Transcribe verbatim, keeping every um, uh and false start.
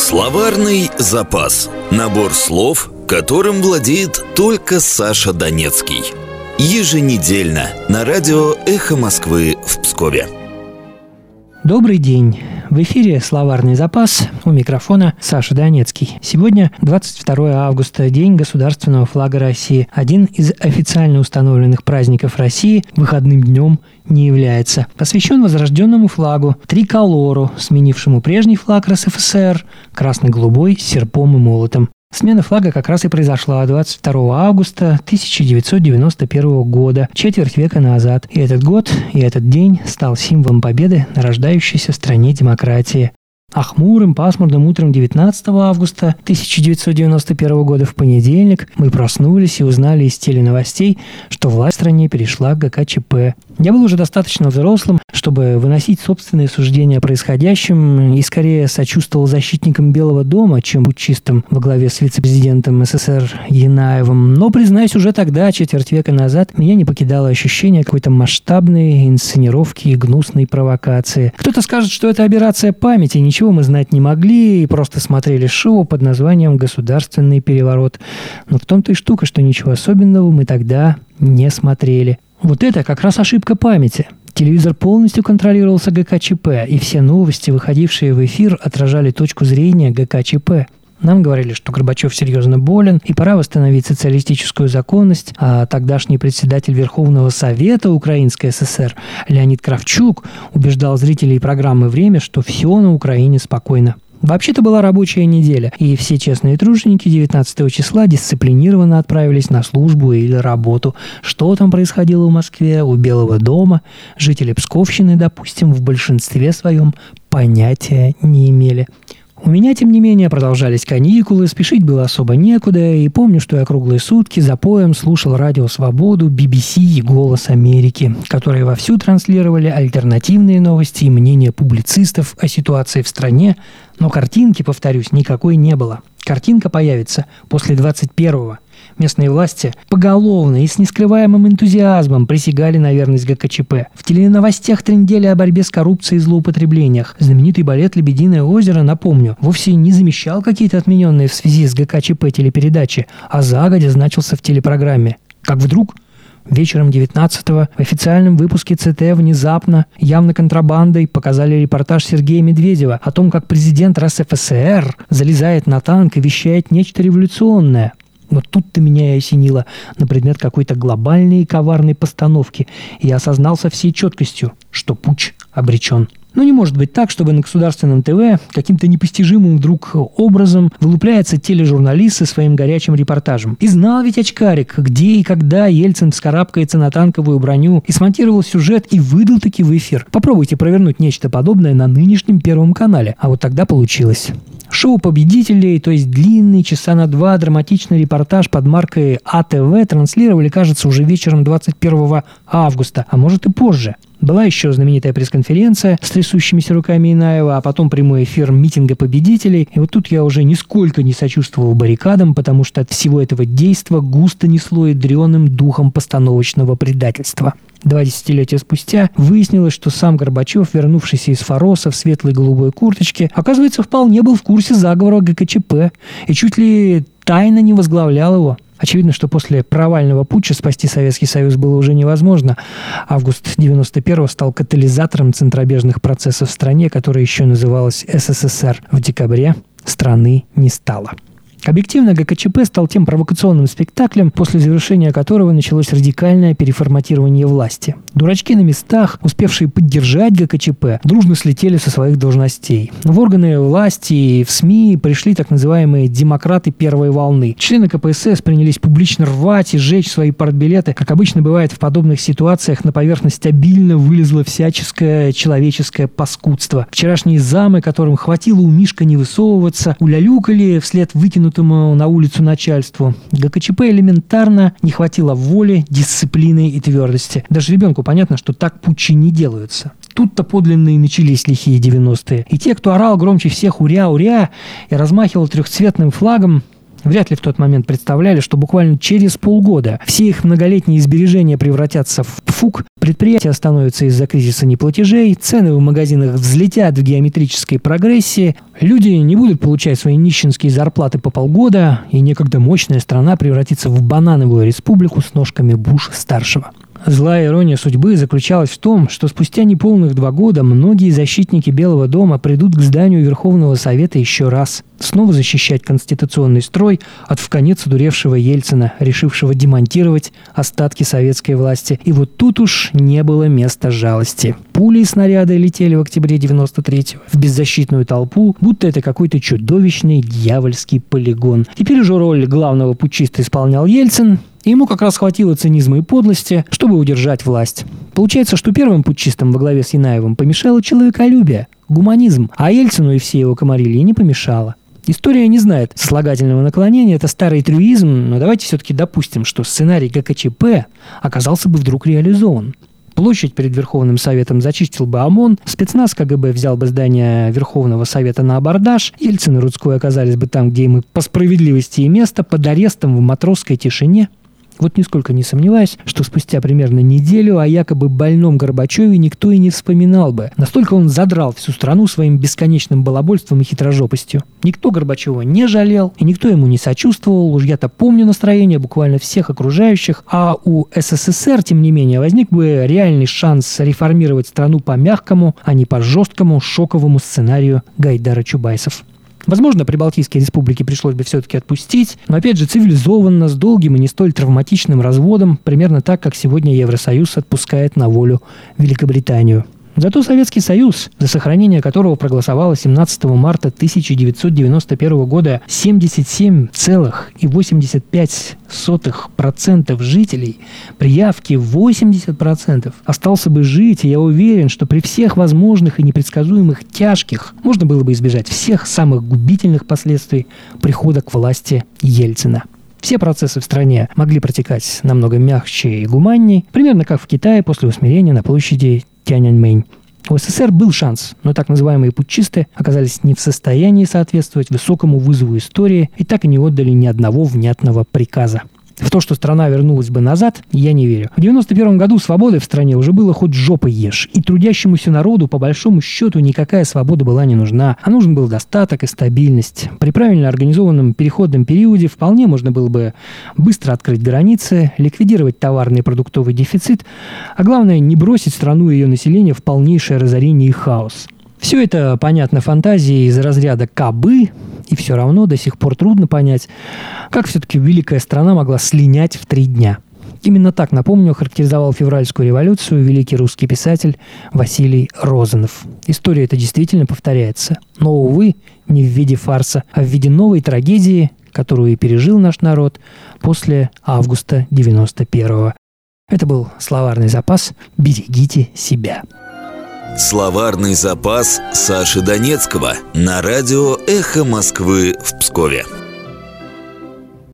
Словарный запас. Набор слов, которым владеет только Саша Донецкий. Еженедельно на радио «Эхо Москвы» в Пскове. Добрый день! В эфире «Словарный запас», у микрофона Саша Донецкий. Сегодня двадцать второе августа, День государственного флага России. Один из официально установленных праздников России выходным днем не является. Посвящен возрожденному флагу, триколору, сменившему прежний флаг эр эс эф эс эр, красно-голубой с серпом и молотом. Смена флага как раз и произошла двадцать второго августа тысяча девятьсот девяносто первого года, четверть века назад. И этот год, и этот день стал символом победы на рождающейся в стране демократии. А хмурым, пасмурным утром девятнадцатого августа тысяча девятьсот девяносто первого года в понедельник мы проснулись и узнали из теленовостей, что власть в стране перешла к гэ ка че пэ. Я был уже достаточно взрослым, чтобы выносить собственные суждения о происходящем, и скорее сочувствовал защитникам Белого дома, чем путчистам во главе с вице-президентом эс эс эр Янаевым. Но, признаюсь, уже тогда, четверть века назад, меня не покидало ощущение какой-то масштабной инсценировки и гнусной провокации. Кто-то скажет, что это операция памяти, ничего мы знать не могли и просто смотрели шоу под названием «Государственный переворот». Но в том-то и штука, что ничего особенного мы тогда не смотрели. Вот это как раз ошибка памяти. Телевизор полностью контролировался гэ ка че пэ, и все новости, выходившие в эфир, отражали точку зрения гэ ка че пэ. Нам говорили, что Горбачев серьезно болен, и пора восстановить социалистическую законность, а тогдашний председатель Верховного Совета Украинской эс эс эр Леонид Кравчук убеждал зрителей программы «Время», что все на Украине спокойно. Вообще-то была рабочая неделя, и все честные труженики девятнадцатого числа дисциплинированно отправились на службу или работу. Что там происходило в Москве, у Белого дома, жители Псковщины, допустим, в большинстве своем понятия не имели. У меня, тем не менее, продолжались каникулы, спешить было особо некуда, и помню, что я круглые сутки за поем слушал радио «Свободу», би би си и «Голос Америки», которые вовсю транслировали альтернативные новости и мнения публицистов о ситуации в стране, но картинки, повторюсь, никакой не было. Картинка появится после двадцать первого. Местные власти поголовно и с нескрываемым энтузиазмом присягали на верность гэ ка че пэ. В теленовостях трындели о борьбе с коррупцией и злоупотреблениях. Знаменитый балет «Лебединое озеро», напомню, вовсе не замещал какие-то отмененные в связи с гэ ка че пэ телепередачи, а загодя значился в телепрограмме. Как вдруг вечером девятнадцатого в официальном выпуске цэ тэ внезапно, явно контрабандой, показали репортаж Сергея Медведева о том, как президент эр эс эф эс эр залезает на танк и вещает нечто революционное. Вот тут-то меня и осенило на предмет какой-то глобальной и коварной постановки, и я осознал со всей четкостью, что путч обречен. Но не может быть так, чтобы на государственном ТВ каким-то непостижимым вдруг образом вылупляется тележурналист со своим горячим репортажем. И знал ведь очкарик, где и когда Ельцин вскарабкается на танковую броню, и смонтировал сюжет, и выдал таки в эфир. Попробуйте провернуть нечто подобное на нынешнем Первом канале. А вот тогда получилось. Шоу победителей, то есть длинный, часа на два, драматичный репортаж под маркой а тэ вэ транслировали, кажется, уже вечером двадцать первого августа, а может и позже. Была еще знаменитая пресс-конференция с трясущимися руками Янаева, а потом прямой эфир митинга победителей. И вот тут я уже нисколько не сочувствовал баррикадам, потому что от всего этого действа густо несло ядреным духом постановочного предательства. Два десятилетия спустя выяснилось, что сам Горбачев, вернувшийся из Фороса в светлой голубой курточке, оказывается, вполне был в курсе заговора гэ ка че пэ и чуть ли тайно не возглавлял его. Очевидно, что после провального путча спасти Советский Союз было уже невозможно. Август девяносто первого стал катализатором центробежных процессов в стране, которая еще называлась эс эс эс эр. В декабре страны не стало. Объективно, гэ ка че пэ стал тем провокационным спектаклем, после завершения которого началось радикальное переформатирование власти. Дурачки на местах, успевшие поддержать гэ ка че пэ, дружно слетели со своих должностей. В органы власти и в СМИ пришли так называемые демократы первой волны. Члены ка пэ эс эс принялись публично рвать и сжечь свои партбилеты. Как обычно бывает в подобных ситуациях, на поверхность обильно вылезло всяческое человеческое паскудство. Вчерашние замы, которым хватило у Мишка не высовываться, улялюкали вслед выкинутым на улицу начальству. гэ ка че пэ элементарно не хватило воли, дисциплины и твердости. Даже ребенку понятно, что так путчи не делаются. Тут-то подлинно и начались лихие девяностые. И те, кто орал громче всех «Уря, уря!» и размахивал трехцветным флагом, вряд ли в тот момент представляли, что буквально через полгода все их многолетние сбережения превратятся в пфук, предприятия остановятся из-за кризиса неплатежей, цены в магазинах взлетят в геометрической прогрессии, люди не будут получать свои нищенские зарплаты по полгода, и некогда мощная страна превратится в банановую республику с ножками Буша-старшего. Злая ирония судьбы заключалась в том, что спустя неполных два года многие защитники Белого дома придут к зданию Верховного Совета еще раз, снова защищать конституционный строй от вконец одуревшего Ельцина, решившего демонтировать остатки советской власти. И вот тут уж не было места жалости. Пули и снаряды летели в октябре девяносто третьего в беззащитную толпу, будто это какой-то чудовищный дьявольский полигон. Теперь уже роль главного путчиста исполнял Ельцин, и ему как раз хватило цинизма и подлости, чтобы удержать власть. Получается, что первым путчистам во главе с Янаевым помешало человеколюбие, гуманизм, а Ельцину и все его комарильи не помешало. История не знает сослагательного наклонения, это старый трюизм, но давайте все-таки допустим, что сценарий ГКЧП оказался бы вдруг реализован. Площадь перед Верховным Советом зачистил бы ОМОН, спецназ КГБ взял бы здание Верховного Совета на абордаж, Ельцин и Рудской оказались бы там, где им по справедливости и место, под арестом в матросской тишине. Вот нисколько не сомневаюсь, что спустя примерно неделю о якобы больном Горбачеве никто и не вспоминал бы. Настолько он задрал всю страну своим бесконечным балабольством и хитрожопостью. Никто Горбачева не жалел, и никто ему не сочувствовал. Уж я-то помню настроение буквально всех окружающих. А у СССР, тем не менее, возник бы реальный шанс реформировать страну по мягкому, а не по жесткому, шоковому сценарию Гайдара-Чубайсов. Возможно, прибалтийские республики пришлось бы все-таки отпустить, но опять же цивилизованно, с долгим и не столь травматичным разводом, примерно так, как сегодня Евросоюз отпускает на волю Великобританию. Зато Советский Союз, за сохранение которого проголосовало семнадцатого марта тысяча девятьсот девяносто первого года семьдесят семь целых восемьдесят пять сотых процента жителей, при явке восемьдесят процентов, остался бы жить, и я уверен, что при всех возможных и непредсказуемых тяжких можно было бы избежать всех самых губительных последствий прихода к власти Ельцина. Все процессы в стране могли протекать намного мягче и гуманней, примерно как в Китае после усмирения на площади Тяньаньмэнь. У СССР был шанс, но так называемые путчисты оказались не в состоянии соответствовать высокому вызову истории и так и не отдали ни одного внятного приказа. В то, что страна вернулась бы назад, я не верю. В девяносто первом году свободы в стране уже было хоть жопой ешь. И трудящемуся народу, по большому счету, никакая свобода была не нужна. А нужен был достаток и стабильность. При правильно организованном переходном периоде вполне можно было бы быстро открыть границы, ликвидировать товарный и продуктовый дефицит, а главное, не бросить страну и ее население в полнейшее разорение и хаос. Все это понятно фантазии из разряда «кабы», и все равно до сих пор трудно понять, как все-таки великая страна могла слинять в три дня. Именно так, напомню, характеризовал февральскую революцию великий русский писатель Василий Розанов. История эта действительно повторяется, но, увы, не в виде фарса, а в виде новой трагедии, которую и пережил наш народ после августа девяносто первого. Это был словарный запас «Берегите себя». Словарный запас Саши Донецкого на радио «Эхо Москвы» в Пскове.